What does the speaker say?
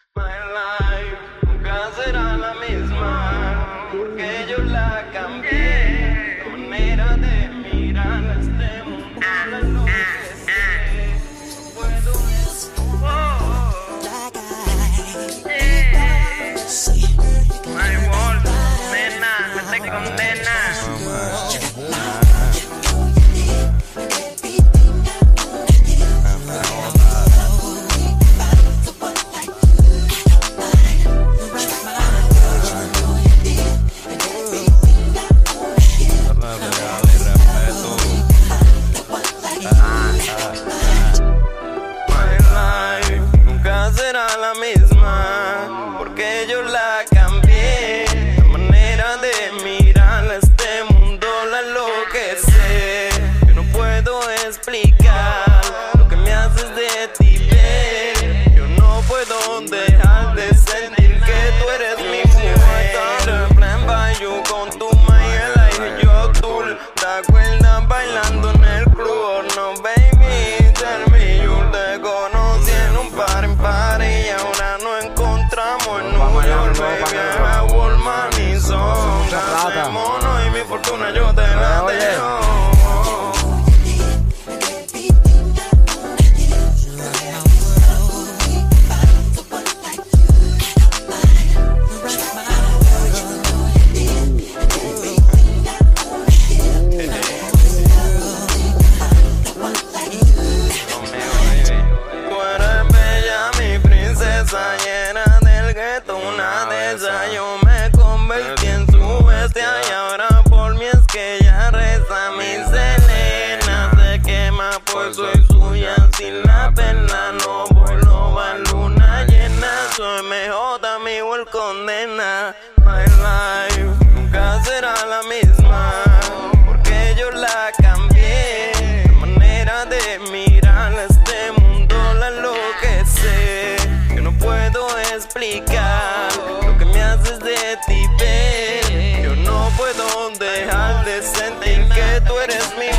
My life nunca será la misma, porque yo la cambié. La manera de mirar a este mundo la enloquece. Puedo My world, nena, no te condenas. Será la misma, porque yo la cambié. La manera de mirar a este mundo la enloquece. Yo no puedo explicar lo que me haces de ti, babe. Yo no puedo dejar de sentir que tú eres mi mujer. Plan by you con tu mayela y yo tú. ¿Te acuerdas bailando en el club? No, baby, tell me you. Te conocí en un party y ahora nos encontramos en New York, baby. A Walmart y son mono y mi fortuna yo te la dejo. Llena del gueto, una de esas. Yo me convertí en su bestia y ahora por mí es que ella reza. Mi Selena se quema por soy suya. Sin la pena no vuelo a luna llena. Soy MJ, mi world condena. My life nunca será la misma, porque yo la cambié. La manera de mirar a este mundo la enloquece. No puedo explicar lo que me haces de ti, babe. Yo no puedo dejar de sentir que tú eres mi